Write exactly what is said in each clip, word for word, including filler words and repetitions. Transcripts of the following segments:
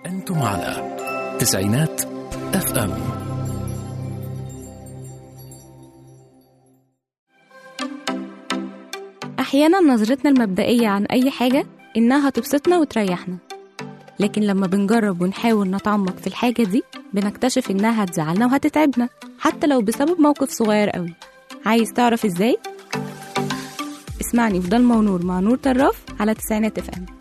أنتم على تسعينات اف ام. أحيانا نظرتنا المبدئية عن أي حاجة إنها هتبسطنا وتريحنا، لكن لما بنجرب ونحاول نتعمق في الحاجة دي بنكتشف إنها هتزعلنا وهتتعبنا حتى لو بسبب موقف صغير قوي. عايز تعرف إزاي؟ اسمعني في ضلمة ونور مع نور طراف على تسعينات اف ام.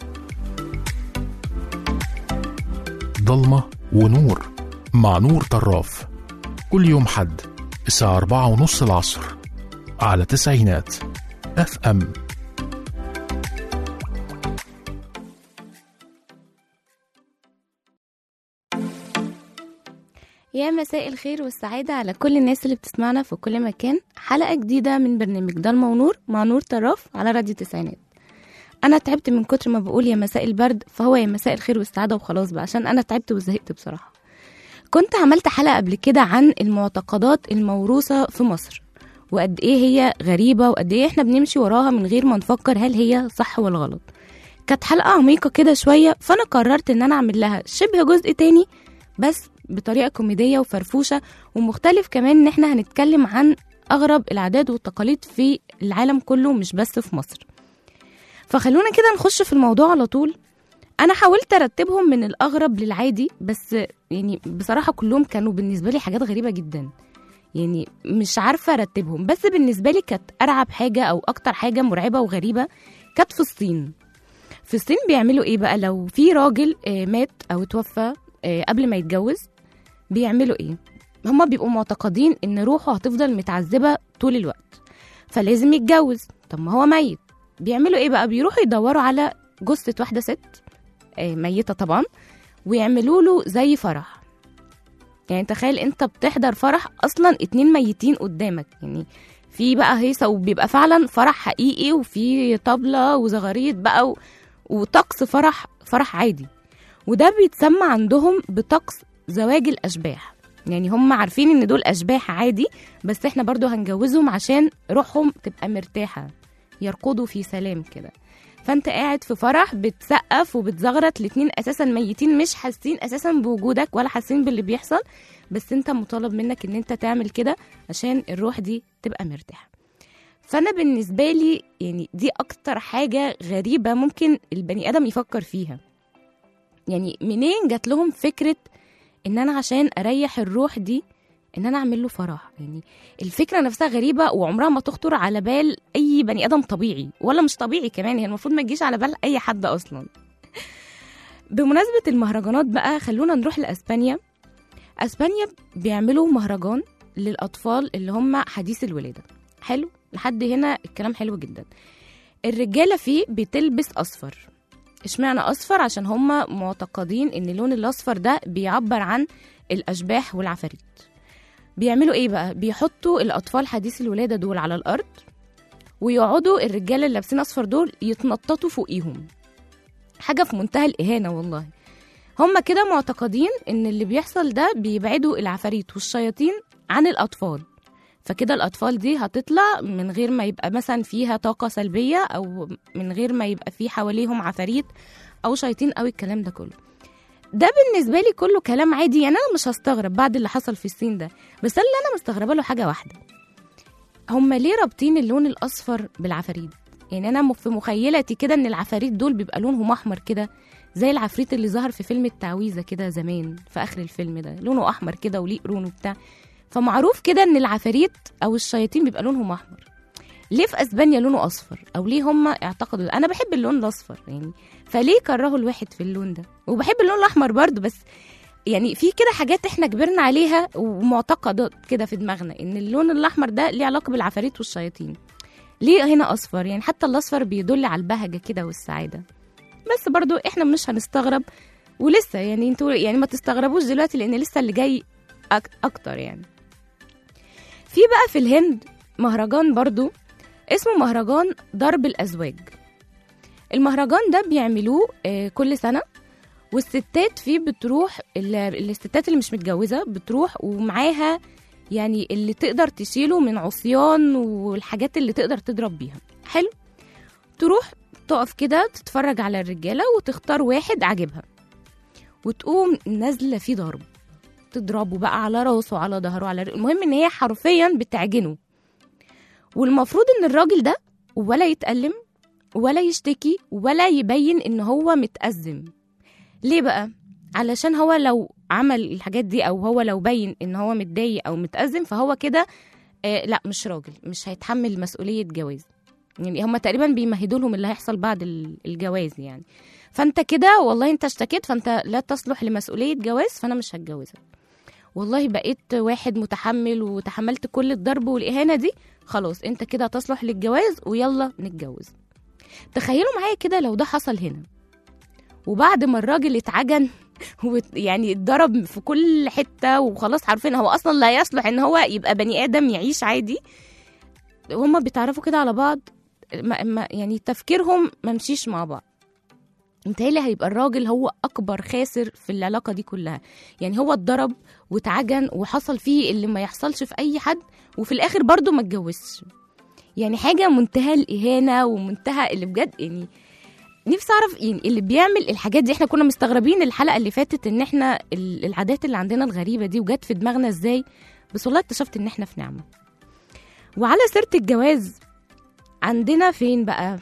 ضلمة ونور مع نور طراف كل يوم حد الساعة أربعة ونص العصر على تسعينات اف ام. يا مساء الخير والسعادة على كل الناس اللي بتسمعنا في كل مكان. حلقة جديدة من برنامج ضلمة ونور مع نور طراف على راديو تسعينات. أنا تعبت من كتر ما بقول يا مساء البرد، فهو يا مساء الخير والسعادة وخلاص بقى، عشان أنا تعبت وزهقت بصراحة. كنت عملت حلقة قبل كده عن المعتقدات الموروثة في مصر وقد إيه هي غريبة وقد إيه إحنا بنمشي وراها من غير ما نفكر هل هي صح ولا غلط. كانت حلقة عميقة كده شوية، فأنا قررت إن أنا أعمل لها شبه جزء تاني بس بطريقة كوميدية وفرفوشة ومختلف كمان، إن إحنا هنتكلم عن أغرب العادات والتقاليد في العالم كله مش بس في مصر. فخلونا كده نخش في الموضوع على طول. أنا حاولت أرتبهم من الأغرب للعادي، بس يعني بصراحة كلهم كانوا بالنسبة لي حاجات غريبة جدا، يعني مش عارفة أرتبهم. بس بالنسبة لي كانت أرعب حاجة أو أكتر حاجة مرعبة وغريبة كانت في الصين. في الصين بيعملوا إيه بقى لو في راجل مات أو توفى قبل ما يتجوز؟ بيعملوا إيه؟ هما بيبقوا معتقدين إن روحه هتفضل متعذبة طول الوقت، فلازم يتجوز. طب ما هو ميت، بيعملوا إيه بقى؟ بيروحوا يدوروا على جثة واحدة ست ميتة طبعا، ويعملوا له زي فرح. يعني تخيل انت بتحضر فرح اصلا اتنين ميتين قدامك، يعني في بقى هيصة وبيبقى فعلا فرح حقيقي وفي طبلة وزغاريد بقى و... وطقس فرح فرح عادي. وده بيتسمى عندهم بطقس زواج الاشباح. يعني هم عارفين ان دول اشباح عادي، بس احنا برضو هنجوزهم عشان روحهم تبقى مرتاحة، يرقدوا في سلام كده. فانت قاعد في فرح بتسقف وبتزغرط، الاتنين اساسا ميتين مش حاسين اساسا بوجودك ولا حاسين باللي بيحصل، بس انت مطالب منك ان انت تعمل كده عشان الروح دي تبقى مرتاحة. فانا بالنسبة لي يعني دي اكتر حاجة غريبة ممكن البني ادم يفكر فيها. يعني منين جات لهم فكرة ان انا عشان اريح الروح دي ان انا اعمل له فرح؟ يعني الفكره نفسها غريبه وعمرها ما تخطر على بال اي بني ادم طبيعي ولا مش طبيعي كمان، هي المفروض ما تجيش على بال اي حد اصلا. بمناسبه المهرجانات بقى خلونا نروح لاسبانيا. اسبانيا بيعملوا مهرجان للاطفال اللي هم حديث الولاده. حلو لحد هنا الكلام حلو جدا. الرجاله فيه بتلبس اصفر. اشمعنى اصفر؟ عشان هم معتقدين ان اللون الاصفر ده بيعبر عن الاشباح والعفاريت. بيعملوا ايه بقى؟ بيحطوا الاطفال حديث الولاده دول على الارض، ويقعدوا الرجاله اللي لابسين اصفر دول يتنططوا فوقيهم. حاجه في منتهى الاهانه والله. هم كده معتقدين ان اللي بيحصل ده بيبعدوا العفاريت والشياطين عن الاطفال، فكده الاطفال دي هتطلع من غير ما يبقى مثلا فيها طاقه سلبيه او من غير ما يبقى في حواليهم عفاريت او شياطين او الكلام ده كله. ده بالنسبه لي كله كلام عادي، يعني انا مش هستغرب بعد اللي حصل في الصين ده. بس اللي انا مستغربه له حاجه واحده، هم ليه رابطين اللون الاصفر بالعفاريت؟ يعني انا في مخيلتي كده ان العفاريت دول بيبقى لونهم احمر كده، زي العفريت اللي ظهر في فيلم التعويذه كده زمان في اخر الفيلم ده، لونه احمر كده وليه قرون وبتاع. فمعروف كده ان العفاريت او الشياطين بيبقى لونهم احمر. ليه في اسبانيا لونه اصفر؟ او ليه هم اعتقدوا؟ انا بحب اللون الاصفر يعني، فليه كرهوا الواحد في اللون ده؟ وبحب اللون الاحمر برضو، بس يعني في كده حاجات احنا كبرنا عليها ومعتقدات كده في دماغنا ان اللون الاحمر ده ليه علاقه بالعفاريت والشياطين. ليه هنا اصفر؟ يعني حتى الاصفر بيدل على البهجه كده والسعاده. بس برضو احنا مش هنستغرب، ولسه يعني انتوا يعني ما تستغربوش دلوقتي لان لسه اللي جاي أك اكتر. يعني في بقى في الهند مهرجان برضو اسمه مهرجان ضرب الازواج. المهرجان ده بيعملوه كل سنه، والستات فيه بتروح، الستات اللي مش متجوزه بتروح ومعاها يعني اللي تقدر تشيله من عصيان والحاجات اللي تقدر تضرب بيها. حلو، تروح تقف كده تتفرج على الرجاله وتختار واحد عاجبها، وتقوم نازله فيه ضرب، تضربه بقى على راسه على ظهره على رأسه. المهم ان هي حرفيا بتعجنه. والمفروض ان الراجل ده ولا يتألم ولا يشتكي ولا يبين ان هو متأزم. ليه بقى؟ علشان هو لو عمل الحاجات دي او هو لو بين ان هو متضايق او متأزم فهو كده آه لا مش راجل، مش هيتحمل مسؤولية جواز. يعني هم تقريبا بيمهدوا لهم اللي هيحصل بعد الجواز يعني. فانت كده والله انت اشتكيت فانت لا تصلح لمسؤولية جواز فانا مش هتجوزك. والله بقيت واحد متحمل وتحملت كل الضرب والإهانة دي، خلاص انت كده تصلح للجواز ويلا نتجوز. تخيلوا معايا كده لو ده حصل هنا، وبعد ما الراجل اتعجن يعني اتضرب في كل حتة وخلاص عارفين هو أصلا لا يصلح ان هو يبقى بني آدم يعيش عادي، وهم بيتعرفوا كده على بعض ما ما يعني تفكيرهم ممشيش مع بعض. متهيألي هيبقى الراجل هو أكبر خاسر في العلاقة دي كلها. يعني هو اتضرب واتعجن وحصل فيه اللي ما يحصلش في أي حد، وفي الآخر برضو ما اتجوزش. يعني حاجة منتهى الإهانة ومنتهى اللي بجد يعني نفسي أعرف يعني اللي بيعمل الحاجات دي. احنا كنا مستغربين الحلقة اللي فاتت ان احنا العادات اللي عندنا الغريبة دي وجت في دماغنا ازاي، بس والله اكتشفت ان احنا في نعمة. وعلى سيرة الجواز عندنا فين بقى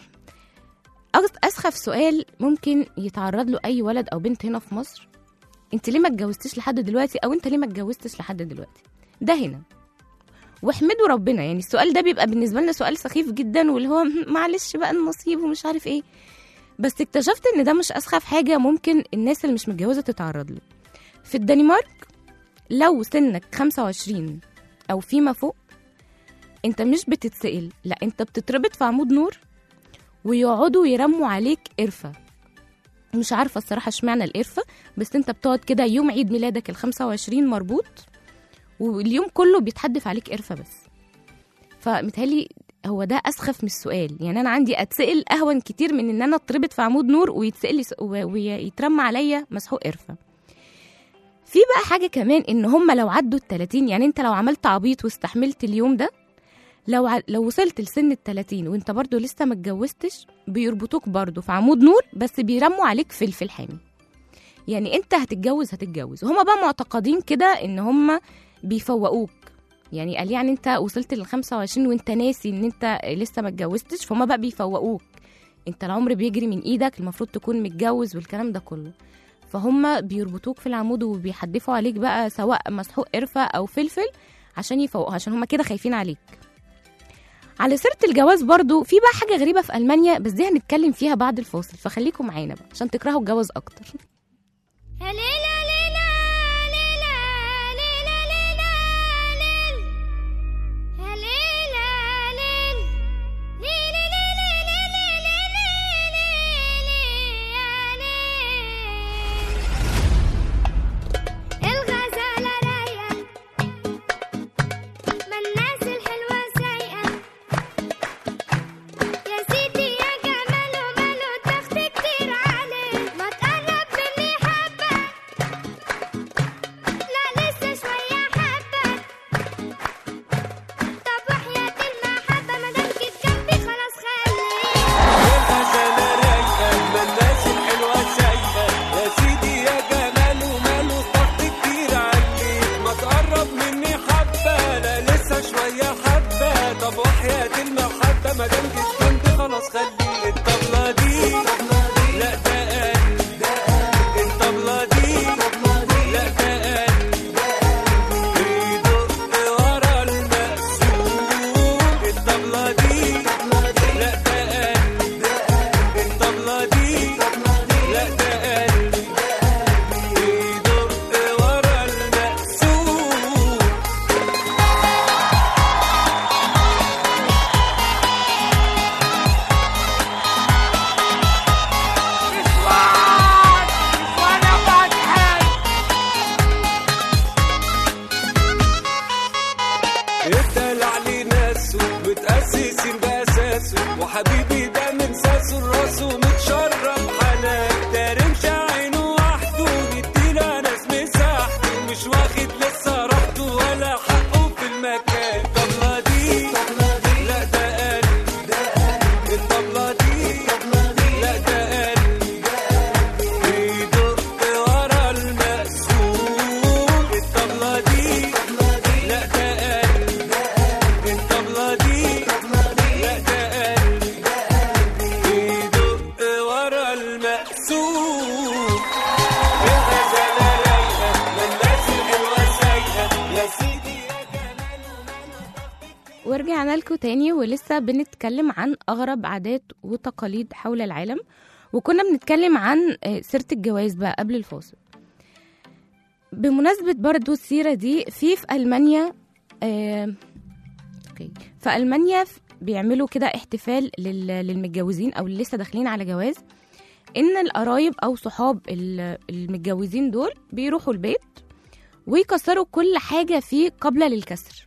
أسخف سؤال ممكن يتعرض له أي ولد أو بنت هنا في مصر: أنت ليه ما اتجوزتش لحد دلوقتي؟ أو أنت ليه ما اتجوزتش لحد دلوقتي؟ ده هنا. واحمدوا ربنا، يعني السؤال ده بيبقى بالنسبة لنا سؤال سخيف جدا واللي هو معلش بقى النصيب ومش عارف إيه. بس اكتشفت إن ده مش أسخف حاجة ممكن الناس اللي مش متجوزة تتعرض له. في الدنمارك لو سنك خمسة وعشرين أو فيما فوق أنت مش بتتسأل، لا أنت بتتربط في عمود نور ويقعدوا يرموا عليك قرفة. مش عارفة الصراحة اشمعنى القرفة، بس انت بتقعد كده يوم عيد ميلادك الخمسة وعشرين مربوط واليوم كله بيتحدف عليك قرفة بس. فمتهيألي هو ده أسخف من السؤال. يعني أنا عندي أتسأل أهون كتير من إن أنا أتربط في عمود نور ويتسأل ويترمى عليا مسحوق قرفة. في بقى حاجة كمان إن هم لو عدوا التلاتين، يعني انت لو عملت عبيط واستحملت اليوم ده، لو ع... لو وصلت لسن التلاتين وانت برضو لسه ما اتجوزتش بيربطوك برضو في عمود نور بس بيرموا عليك فلفل حامي. يعني انت هتتجوز هتتجوز هما بقى معتقدين كده ان هما بيفوقوك. يعني قال يعني انت وصلت للخمسة وعشرين وانت ناسي ان انت لسه ما اتجوزتش، فهم بقى بيفوقوك انت العمر بيجري من ايدك المفروض تكون متجوز والكلام ده كله. فهم بيربطوك في العمود وبيحدفوا عليك بقى سواء مسحوق قرفة او فلفل عشان يفوقوك، عشان هما كده خايفين عليك. على سيرة الجواز برضو في بقى حاجة غريبة في ألمانيا، بس دي هنتكلم فيها بعد الفاصل، فخليكم معانا بقى عشان تكرهوا الجواز أكتر. ورجعنا لكم تاني ولسه بنتكلم عن أغرب عادات وتقاليد حول العالم، وكنا بنتكلم عن سيرة الجواز بقى قبل الفاصل. بمناسبة برضو السيرة دي في في ألمانيا آه... في ألمانيا بيعملوا كده احتفال لل... للمتجوزين أو اللي لسه داخلين على جواز، إن القرايب أو صحاب المتجوزين دول بيروحوا البيت ويكسروا كل حاجة فيه قبل للكسر،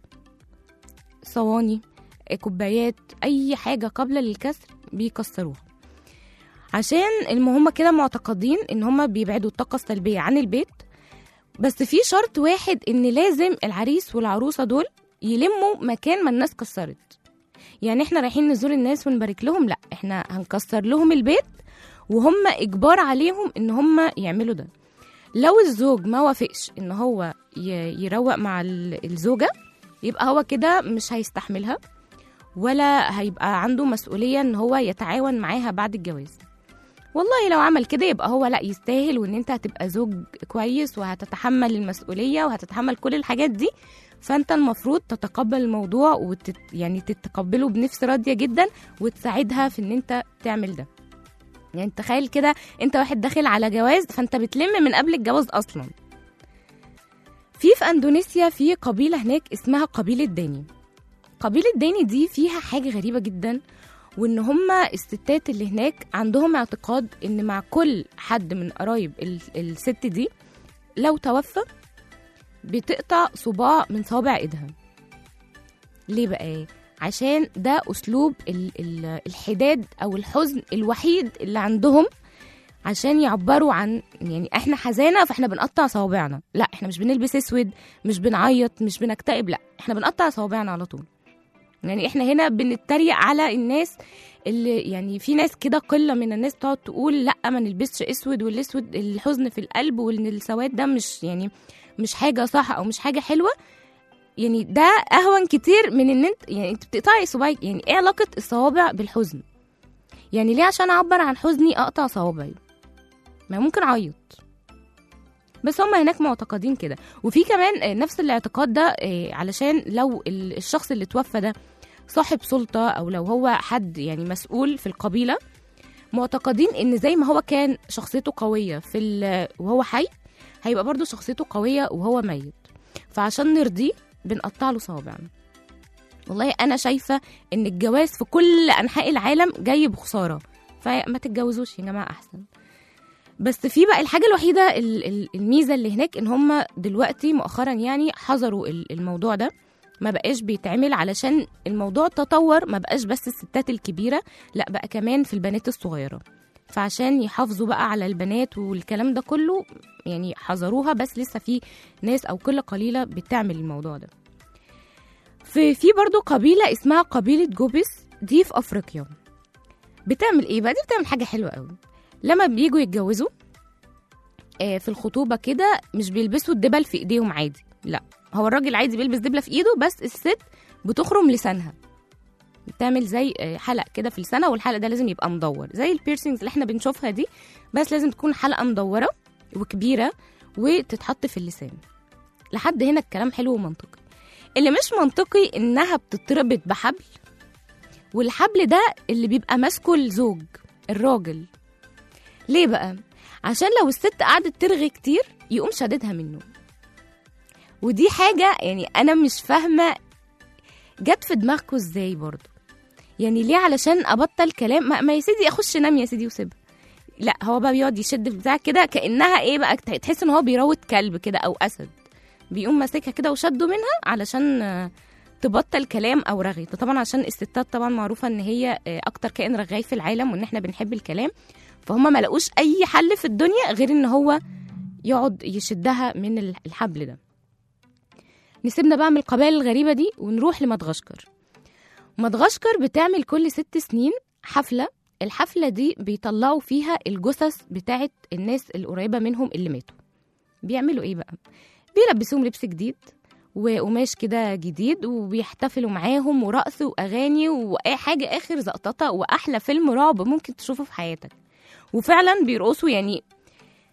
صواني، كوبايات، أي حاجة قبل للكسر بيكسروها، عشان هم كده معتقدين إن هم بيبعدوا الطاقة السلبية عن البيت. بس في شرط واحد، إن لازم العريس والعروسة دول يلموا مكان ما الناس كسرت. يعني إحنا رايحين نزور الناس ونبارك لهم، لأ، إحنا هنكسر لهم البيت وهم إجبار عليهم إن هم يعملوا ده. لو الزوج ما وافقش إن هو يروق مع الزوجة، يبقى هو كده مش هيستحملها ولا هيبقى عنده مسؤولية إن هو يتعاون معاها بعد الجواز. والله لو عمل كده يبقى هو لا يستاهل، وإن أنت هتبقى زوج كويس وهتتحمل المسؤولية وهتتحمل كل الحاجات دي، فأنت المفروض تتقبل الموضوع وتت يعني تتقبله بنفس راضية جدا وتساعدها في إن أنت تعمل ده. يعني تخيل كده أنت واحد داخل على جواز، فأنت بتلم من قبل الجواز أصلا. في في أندونيسيا في قبيلة هناك اسمها قبيلة داني. قبيلة داني دي فيها حاجة غريبة جدا، وإن هما الستات اللي هناك عندهم اعتقاد إن مع كل حد من قرايب الست دي لو توفى بتقطع صباع من صوابع إيدها. ليه بقى؟ عشان ده أسلوب ال ال الحداد أو الحزن الوحيد اللي عندهم، عشان يعبروا عن يعني احنا حزانة فاحنا بنقطع صوابعنا. لا، احنا مش بنلبس اسود، مش بنعيط، مش بنكتئب، لا، احنا بنقطع صوابعنا على طول. يعني احنا هنا بنتريق على الناس اللي يعني في ناس كده قلة من الناس تقعد تقول لا ما نلبسش اسود، والاسود الحزن في القلب، وان السواد ده مش يعني مش حاجة صح او مش حاجة حلوة. يعني ده اهون كتير من ان انت يعني انت بتقطعي صباعك. يعني ايه علاقة الصوابع بالحزن؟ يعني ليه عشان اعبر عن حزني اقطع صوابعي؟ ما ممكن اعيط. بس هم هناك معتقدين كده. وفي كمان نفس الاعتقاد ده علشان لو الشخص اللي توفى ده صاحب سلطة او لو هو حد يعني مسؤول في القبيلة، معتقدين ان زي ما هو كان شخصيته قوية في وهو حي، هيبقى برضو شخصيته قوية وهو ميت. فعشان نرضيه بنقطع له صوابعنا. والله انا شايفة ان الجواز في كل انحاء العالم جاي بخسارة، فما تتجوزوش يا جماعة احسن. بس في بقى الحاجة الوحيدة الميزة اللي هناك ان هم دلوقتي مؤخرا يعني حظروا الموضوع ده، ما بقاش بيتعمل علشان الموضوع تطور، ما بقاش بس الستات الكبيرة، لا بقى كمان في البنات الصغيرة. فعشان يحافظوا بقى على البنات والكلام ده كله يعني حظروها، بس لسه في ناس او كل قليلة بتعمل الموضوع ده. في في برضو قبيلة اسمها قبيلة جوبس، دي في افريقيا. بتعمل ايه بقى؟ دي بتعمل حاجة حلوة قوي. لما بييجوا يتجوزوا في الخطوبة كده مش بيلبسوا الدبل في ايديهم عادي، لا، هو الراجل عادي بيلبس دبلة في ايده، بس الست بتخرم لسانها، بتعمل زي حلق كده في لسانها، والحلق ده لازم يبقى مدور زي البيرسينجز اللي احنا بنشوفها دي، بس لازم تكون حلقة مدورة وكبيرة وتتحط في اللسان. لحد هنا الكلام حلو ومنطقي. اللي مش منطقي انها بتتربط بحبل، والحبل ده اللي بيبقى ماسكه الزوج الراجل. ليه بقى؟ عشان لو الست قعدت ترغي كتير يقوم شددها منه. ودي حاجة يعني أنا مش فاهمة جت في دماغكم ازاي برضو. يعني ليه علشان أبطل كلام؟ ما, ما يا سيدي أخش نام يا سيدي وسيبها. لا، هو بقى بيقعد يشد في بتاع كده كأنها ايه بقى، تحس ان هو بيروت كلب كده أو أسد، بيقوم ماسكها كده وشده منها علشان تبطل كلام أو رغي. طبعا عشان الستات طبعا معروفة ان هي أكتر كائن رغاي في العالم، وان احنا بنحب الكلام، فهم ما لقوش اي حل في الدنيا غير ان هو يقعد يشدها من الحبل ده. نسيبنا بقى من القبائل الغريبة دي ونروح لمدغشقر. مدغشقر بتعمل كل ست سنين حفلة. الحفلة دي بيطلعوا فيها الجثث بتاعت الناس القريبة منهم اللي ماتوا. بيعملوا ايه بقى؟ بيلبسوهم لبس جديد وقماش كده جديد، وبيحتفلوا معاهم ورقص واغاني واي حاجة اخر زقططة، واحلى فيلم رعب ممكن تشوفه في حياتك. وفعلا بيرقصوا. يعني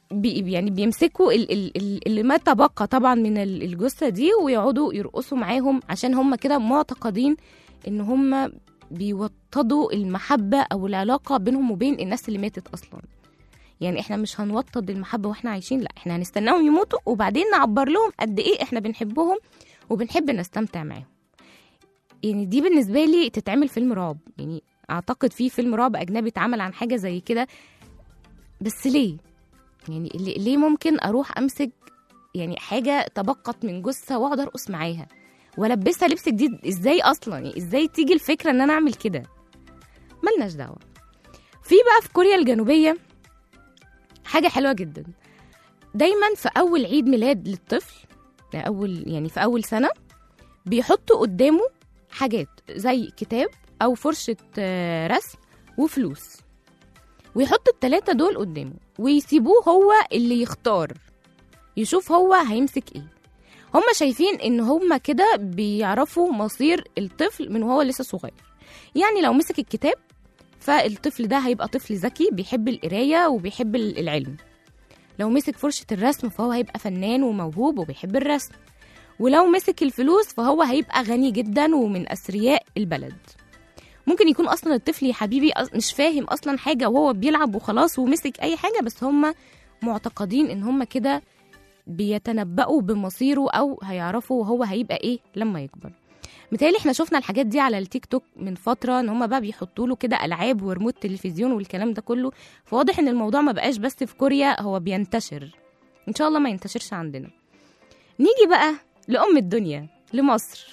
بي يعني بيمسكوا ال- ال- ال- اللي ما تبقى طبعا من ال- الجثه دي ويقعدوا يرقصوا معاهم، عشان هم كده معتقدين ان هم بيوطدوا المحبه او العلاقه بينهم وبين الناس اللي ماتت اصلا. يعني احنا مش هنوطد المحبه واحنا عايشين، لا احنا هنستناهم يموتوا وبعدين نعبر لهم قد ايه احنا بنحبهم وبنحب نستمتع معاهم. يعني دي بالنسبه لي تتعمل فيلم رعب، يعني اعتقد في فيلم رعب اجنبي اتعمل عن حاجه زي كده. بس ليه؟ يعني ليه ممكن اروح امسك يعني حاجه تبقت من جثه واقعد ارقص معاها والبسها لبس جديد؟ ازاي اصلا؟ يعني ازاي تيجي الفكره ان انا اعمل كده؟ ملناش دعوه. في بقى في كوريا الجنوبيه حاجه حلوه جدا، دايما في اول عيد ميلاد للطفل، اول يعني في اول سنه، بيحطوا قدامه حاجات زي كتاب او فرشه رسم وفلوس، ويحطوا التلاتة دول قدامه ويسيبوه هو اللي يختار، يشوف هو هيمسك ايه. هم شايفين ان هم كده بيعرفوا مصير الطفل من وهو لسه صغير. يعني لو مسك الكتاب فالطفل ده هيبقى طفل ذكي بيحب القراية وبيحب العلم. لو مسك فرشة الرسم فهو هيبقى فنان وموهوب وبيحب الرسم. ولو مسك الفلوس فهو هيبقى غني جدا ومن أثرياء البلد. ممكن يكون أصلا الطفل يا حبيبي مش فاهم أصلا حاجة وهو بيلعب وخلاص ومسك أي حاجة، بس هم معتقدين إن هم كده بيتنبأوا بمصيره أو هيعرفوا هو هيبقى إيه لما يكبر. متهيألي احنا شفنا الحاجات دي على التيك توك من فترة، ان هم بقى بيحطوا له كده ألعاب وريموت تلفزيون والكلام ده كله. فواضح ان الموضوع ما بقاش بس في كوريا، هو بينتشر. ان شاء الله ما ينتشرش عندنا. نيجي بقى لأم الدنيا، لمصر.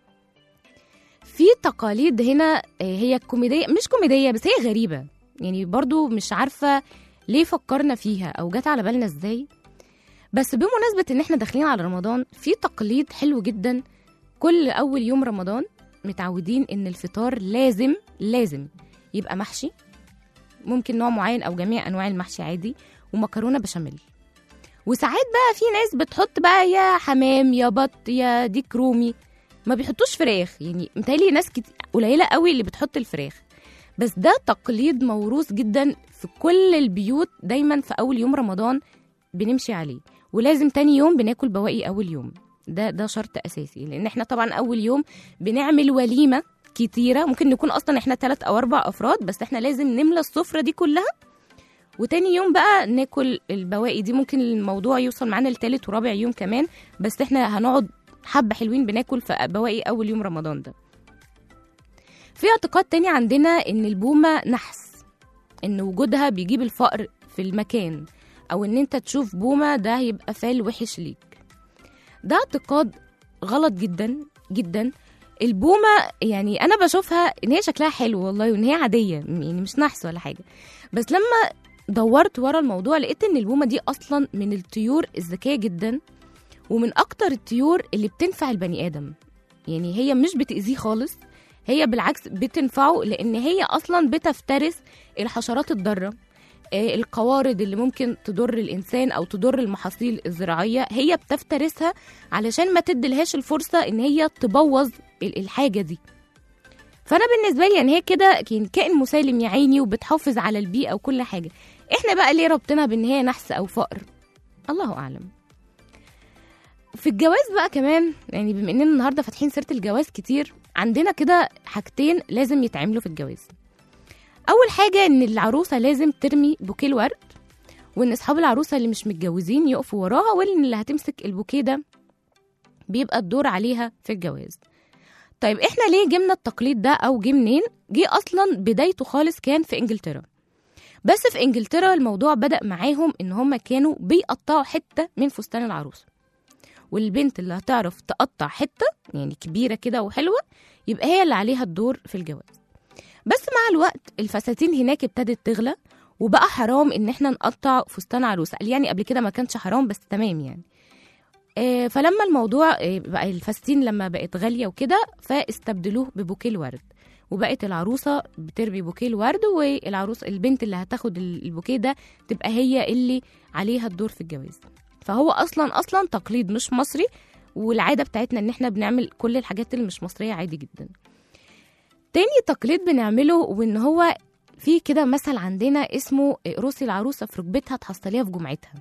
في تقاليد هنا هي كوميدية، مش كوميدية بس هي غريبة، يعني برضو مش عارفة ليه فكرنا فيها أو جت على بالنا ازاي. بس بمناسبة ان احنا داخلين على رمضان، في تقليد حلو جدا. كل أول يوم رمضان متعودين إن الفطار لازم لازم يبقى محشي، ممكن نوع معين أو جميع أنواع المحشي عادي، ومكرونة بشاميل. وساعات بقى في ناس بتحط بقى يا حمام يا بط يا ديك رومي، ما بيحطوش فراخ. يعني متهيألي ناس كتير قليلة قوي اللي بتحط الفراخ، بس ده تقليد موروث جدا في كل البيوت. دايما في أول يوم رمضان بنمشي عليه، ولازم تاني يوم بناكل بواقي أول يوم. ده ده شرط اساسي، لان احنا طبعا اول يوم بنعمل وليمه كتيره، ممكن نكون اصلا احنا ثلاث او اربع افراد، بس احنا لازم نملى السفره دي كلها. وتاني يوم بقى ناكل البواقي دي. ممكن الموضوع يوصل معانا لثالث ورابع يوم كمان، بس احنا هنقعد حبه حلوين بناكل في بواقي اول يوم رمضان ده. في اعتقاد تاني عندنا ان البومه نحس، ان وجودها بيجيب الفقر في المكان، او ان انت تشوف بومه ده هيبقى فال وحش ليك. ده اعتقاد غلط جدا جدا. البومة يعني أنا بشوفها إن هي شكلها حلو والله، وإن هي عادية يعني مش نحس ولا حاجة. بس لما دورت ورا الموضوع لقيت إن البومة دي أصلا من الطيور الذكية جدا، ومن أكتر الطيور اللي بتنفع البني آدم. يعني هي مش بتأذيه خالص، هي بالعكس بتنفعه، لأن هي أصلا بتفترس الحشرات الضارة، القوارض اللي ممكن تضر الإنسان أو تضر المحاصيل الزراعية، هي بتفترسها علشان ما تدلهاش الفرصة إن هي تبوظ الحاجة دي. فأنا بالنسبة لي يعني هي كده كائن مسالم يا عيني، وبتحافظ على البيئة وكل حاجة. إحنا بقى ليه ربطنا بإن هي نحس أو فقر؟ الله أعلم. في الجواز بقى كمان، يعني بما إننا النهاردة فاتحين سيرة الجواز كتير، عندنا كده حاجتين لازم يتعملوا في الجواز. أول حاجة إن العروسة لازم ترمي بوكيه الورد، وإن أصحاب العروسة اللي مش متجوزين يقفوا وراها، وإن اللي هتمسك البوكيه ده بيبقى الدور عليها في الجواز. طيب إحنا ليه جبنا التقليد ده أو جه منين؟ جه أصلا بدايته خالص كان في إنجلترا. بس في إنجلترا الموضوع بدأ معاهم إن هم كانوا بيقطعوا حتة من فستان العروسة، والبنت اللي هتعرف تقطع حتة يعني كبيرة كده وحلوة يبقى هي اللي عليها الدور في الجواز. بس مع الوقت الفساتين هناك ابتدت تغلى، وبقى حرام ان احنا نقطع فستان عروسه. يعني قبل كده ما كانش حرام بس تمام يعني. آه فلما الموضوع آه بقى الفساتين لما بقت غاليه وكده، فاستبدلوه ببوكيه الورد، وبقت العروسه بترمي بوكيه الورد، والعروسه البنت اللي هتاخد البوكيه ده تبقى هي اللي عليها الدور في الجواز. فهو اصلا اصلا تقليد مش مصري، والعاده بتاعتنا ان احنا بنعمل كل الحاجات اللي مش مصريه عادي جدا. تاني تقليد بنعمله، وان هو في كده مثل عندنا اسمه اقرصي العروسة في ركبتها تحصليها في جمعتها.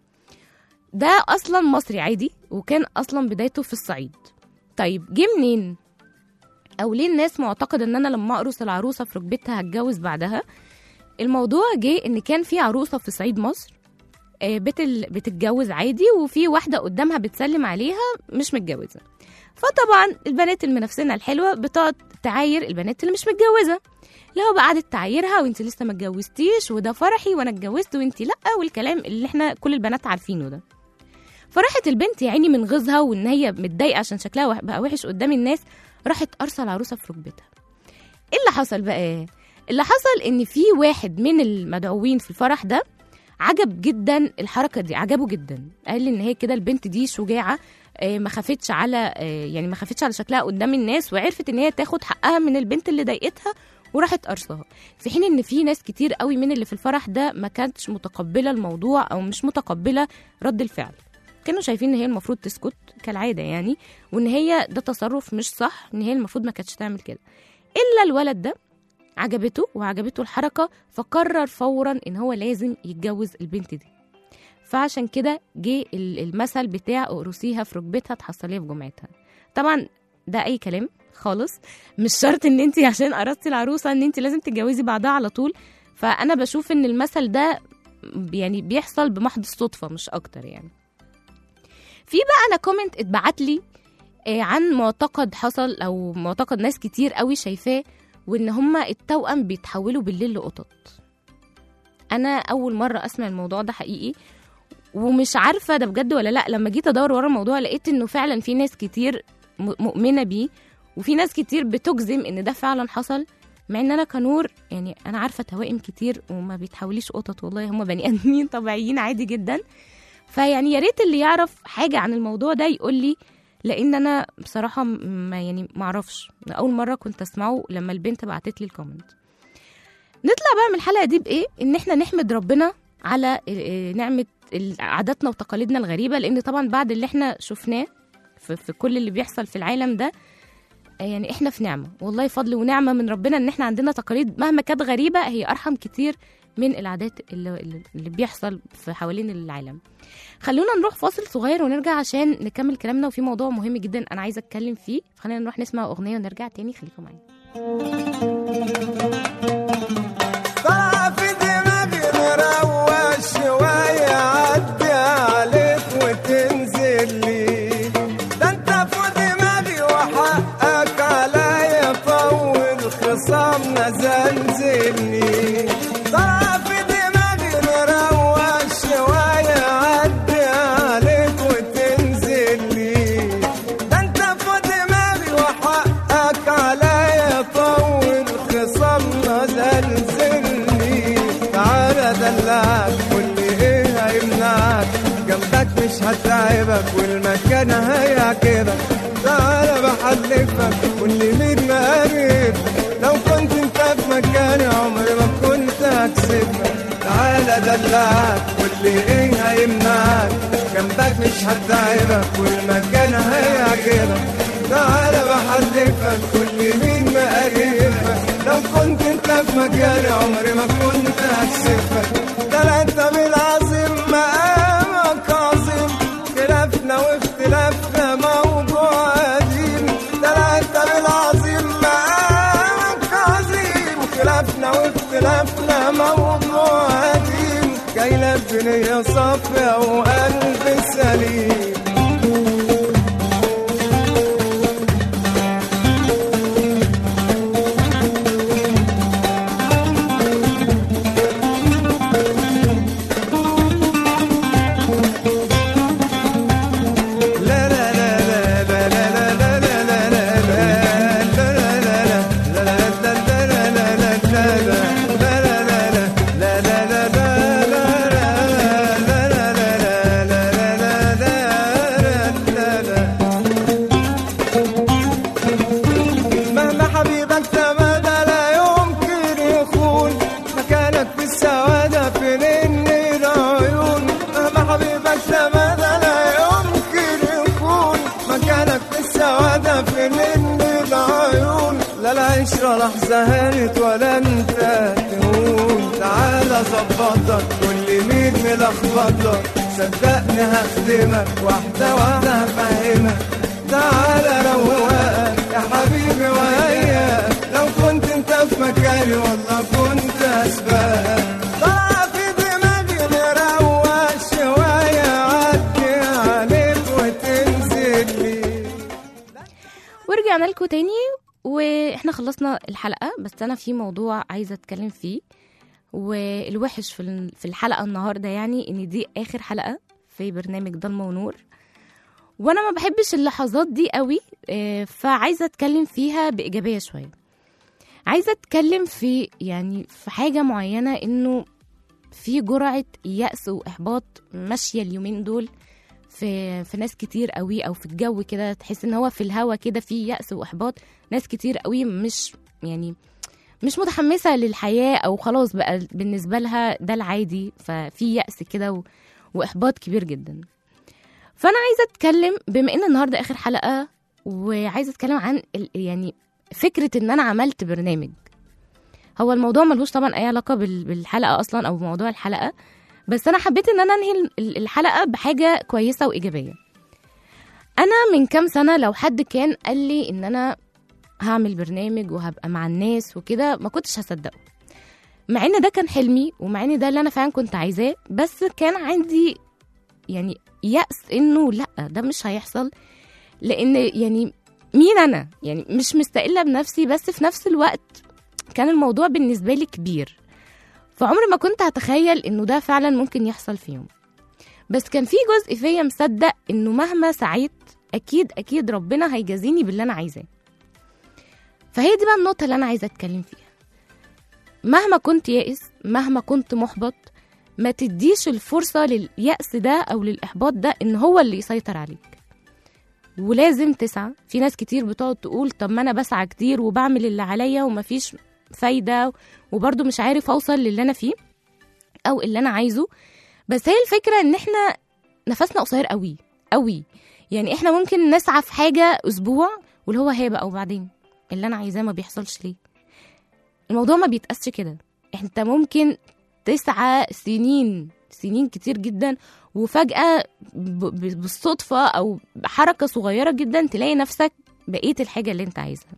ده أصلا مصري عادي، وكان أصلا بدايته في الصعيد. طيب جه منين؟ أو ليه الناس معتقد إن أنا لما أقرص العروسة في ركبتها هتجوز بعدها؟ الموضوع جه إن كان في عروسة في صعيد مصر بتل... بتتجوز عادي، وفي واحدة قدامها بتسلم عليها مش متجوزة. فطبعا البنات المنافسينها الحلوة بتقعد تعاير البنات اللي مش متجوزة، لو بقى قعدت تعايرها وانت لسه ما اتجوزتيش، وده فرحي وانا اتجوزت وانت لا، والكلام اللي احنا كل البنات عارفينه ده. فرحت البنت يا عيني من غيظها وان هي متضايقه عشان شكلها بقى وحش قدام الناس، راحت قرصه العروسه في ركبتها. ايه اللي حصل بقى؟ اللي حصل ان في واحد من المدعوين في الفرح ده عجب جدا الحركه دي، عجبه جدا، قال ان هي كده البنت دي شجاعه، ما خافتش على يعني ما خافتش على شكلها قدام الناس، وعرفت ان هي تاخد حقها من البنت اللي ضايقتها وراحت قرصها. في حين ان في ناس كتير قوي من اللي في الفرح ده ما كانتش متقبله الموضوع او مش متقبله رد الفعل، كانوا شايفين ان هي المفروض تسكت كالعاده يعني، وان هي ده تصرف مش صح، ان هي المفروض ما كانتش تعمل كده. الا الولد ده عجبته وعجبته الحركه، فقرر فورا ان هو لازم يتجوز البنت دي. فعشان كده جه المثل بتاع اقرصيها في ركبتها تحصليها في جمعتها. طبعا ده اي كلام خالص، مش شرط ان انت عشان قرصتي العروسه ان انت لازم تتجوزي بعدها على طول. فانا بشوف ان المثل ده يعني بيحصل بمحض الصدفه مش اكتر يعني. في بقى انا كومنت اتبعت لي عن معتقد حصل، او معتقد ناس كتير قوي شايفاه، وان هما التوأم بيتحولوا بالليل لقطط. انا اول مره اسمع الموضوع ده حقيقي، ومش عارفه ده بجد ولا لا. لما جيت ادور ورا الموضوع لقيت انه فعلا في ناس كتير مؤمنه بيه، وفي ناس كتير بتجزم ان ده فعلا حصل، مع ان انا كنور يعني انا عارفه توائم كتير وما بيتحوليش قطط، والله هم بني ادمين طبيعيين عادي جدا. فيعني يا ريت اللي يعرف حاجه عن الموضوع ده يقول لي، لان انا بصراحه ما يعني ما اعرفش، اول مره كنت اسمعه لما البنت بعتت لي الكومنت. نطلع بقى من الحلقه دي بايه؟ ان احنا نحمد ربنا على نعمه عاداتنا وتقاليدنا الغريبه، لان طبعا بعد اللي احنا شفناه في, في كل اللي بيحصل في العالم ده، يعني احنا في نعمه والله، فضل ونعمه من ربنا ان احنا عندنا تقاليد مهما كانت غريبه هي ارحم كتير من العادات اللي, اللي بيحصل في حوالين العالم. خلونا نروح فاصل صغير ونرجع عشان نكمل كلامنا، وفي موضوع مهم جدا انا عايزه اتكلم فيه. خلينا نروح نسمع اغنيه ونرجع تاني، خليكم معايا. طلع في دماغي مروق شويه، عدي عليك وتنزل لي، ده انت في دماغي وحقك عليا، طول خصامنا زلزلني. طلع في دماغي مروق شويه، عدي عليك وتنزل لي، ده انت في دماغي وحقك عليا، طول خصامنا زلزلني. تعالى دلعك واللي ايه هيمنعك، جنبك مش هتعبك والمكان هيعجبك. تعالى بحلفك واللي مين مقرب، لو كنت انت في مكاني عمري ما كنت هكسبك. تعالى دلعك واللي ايه هيمنعك، جنبك مش هتعبك والمكان هيعجبك. تعالى بحلفك واللي مين مقربك، لو كنت انت في مكاني عمري ما كنت هكسبك. ده لا انت بالعظيم مقامك عظيم، خلافنا واختلافنا موضوع قديم. ده لا انت بالعظيم مقامك عظيم، خلافنا واختلافنا موضوع قديم. جاي لك بنية صافية وقلب سليم. عشرة لحظة هانت ولا انت تهون. تعالى ظبطك كل مين ملخبطك، صدقني هخدمك واحدة واحدة هفهمك. تعالى روقك يا حبيبي وياك، لو كنت انت في مكاني والله كنت اسبقك. طلع في دماغي نروق شوية، عدي عليك وتنزل لي. ورجعنا لكم تاني واحنا خلصنا الحلقة، بس انا في موضوع عايزة اتكلم فيه. والوحش في في الحلقة النهاردة يعني ان دي اخر حلقة في برنامج ضلمة ونور، وانا ما بحبش اللحظات دي قوي، فعايزة اتكلم فيها بإيجابية شوية. عايزة اتكلم في يعني في حاجة معينة، انه في جرعة يأس واحباط ماشية اليومين دول في في ناس كتير قوي، او في الجو كده تحس ان هو في الهوا كده في يأس واحباط. ناس كتير قوي مش يعني مش متحمسة للحياة، او خلاص بقى بالنسبة لها ده العادي، ففي يأس كده و... واحباط كبير جدا. فانا عايزة اتكلم بما ان النهاردة اخر حلقة، وعايزة اتكلم عن ال... يعني فكرة ان انا عملت برنامج. هو الموضوع ملهوش طبعا اي علاقة بال... بالحلقة اصلا او بموضوع الحلقة، بس انا حبيت ان انا انهي الحلقة بحاجة كويسة وايجابية. انا من كام سنة لو حد كان قال لي ان انا هعمل برنامج وهبقى مع الناس وكده ما كنتش هصدقه، مع ان ده كان حلمي، ومع ان ده اللي انا فعلا كنت عايزاه، بس كان عندي يعني يأس انه لا ده مش هيحصل. لان يعني مين انا يعني مش مستقلة بنفسي، بس في نفس الوقت كان الموضوع بالنسبة لي كبير، فعمري ما كنت هتخيل انه ده فعلا ممكن يحصل في يوم. بس كان في جزء فيا مصدق انه مهما سعيت اكيد اكيد ربنا هيجازيني باللي انا عايزاه. فهي دي بقى النقطة اللي انا عايزة اتكلم فيها. مهما كنت يائس، مهما كنت محبط، ما تديش الفرصة لليأس ده او للإحباط ده ان هو اللي يسيطر عليك، ولازم تسعى. في ناس كتير بتقعد تقول طب ما انا بسعى كتير وبعمل اللي عليا ومفيش فايدة، وبرضو مش عارف اوصل للي انا فيه او اللي انا عايزه. بس هي الفكرة ان احنا نفسنا قصير قوي قوي، يعني احنا ممكن نسعى في حاجة اسبوع واللي هو هي بقى وبعدين اللي انا عايزاه ما بيحصلش ليه. الموضوع ما بيتقاسش كده، انت ممكن تسعى سنين سنين كتير جدا، وفجأة بالصدفة او بحركة صغيرة جدا تلاقي نفسك بقيت الحاجة اللي انت عايزها.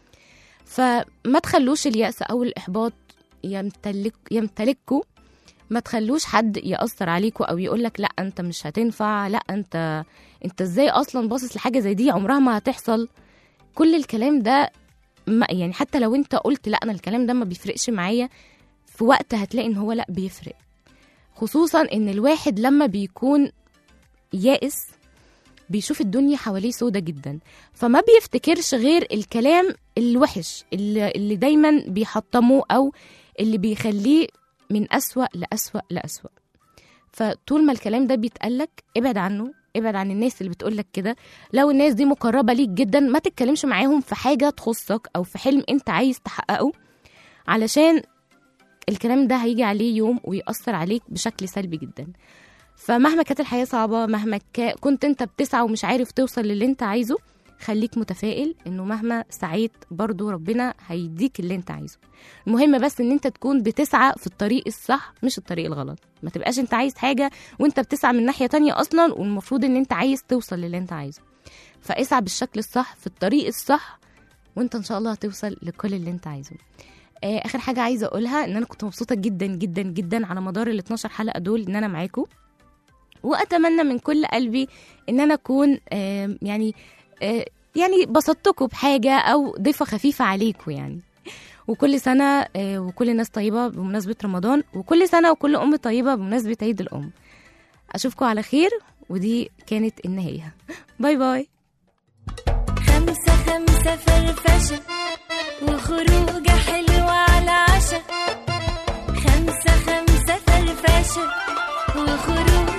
فما تخلوش اليأس او الاحباط يمتلك يمتلكوا، ما تخلوش حد يأثر عليكوا او يقولك لا انت مش هتنفع، لا انت انت ازاي اصلا باصص لحاجة زي دي، عمرها ما هتحصل. كل الكلام ده ما يعني حتى لو انت قلت لا انا الكلام ده ما بيفرقش معايا، في وقت هتلاقي ان هو لا بيفرق. خصوصا ان الواحد لما بيكون يائس بيشوف الدنيا حواليه سودة جدا، فما بيفتكرش غير الكلام الوحش اللي, اللي دايما بيحطمه او اللي بيخليه من أسوأ لأسوأ لأسوأ. فطول ما الكلام ده بيتقالك ابعد عنه، ابعد عن الناس اللي بتقولك كده. لو الناس دي مقربة ليك جدا ما تتكلمش معاهم في حاجة تخصك او في حلم انت عايز تحققه، علشان الكلام ده هيجي عليه يوم ويأثر عليك بشكل سلبي جدا. فمهما كانت الحياة صعبة، مهما كنت انت بتسعى ومش عارف توصل للي انت عايزه، خليك متفائل انه مهما سعيت برضو ربنا هيديك اللي انت عايزه. المهم بس ان انت تكون بتسعى في الطريق الصح مش الطريق الغلط. ما تبقاش انت عايز حاجة وانت بتسعى من ناحية تانية اصلا، والمفروض ان انت عايز توصل للي انت عايزه. فاسعى بالشكل الصح في الطريق الصح، وانت ان شاء الله هتوصل لكل اللي انت عايزه. اخر حاجة عايزة اقولها ان انا كنت مبسوطة جدا جدا جدا على مدار ال اتناشر حلقة دول ان انا معاكم، واتمنى من كل قلبي ان انا اكون آه يعني آه يعني بسطتكم بحاجة او ضيفة خفيفة عليكم يعني. وكل سنة آه وكل الناس طيبة بمناسبة رمضان، وكل سنة وكل ام طيبة بمناسبة عيد الام. اشوفكم على خير، ودي كانت النهاية. باي باي. خمسة خمسة فرفشة وخروجة حلوة على عشا، خمسة خمسة فرفشة وخروجة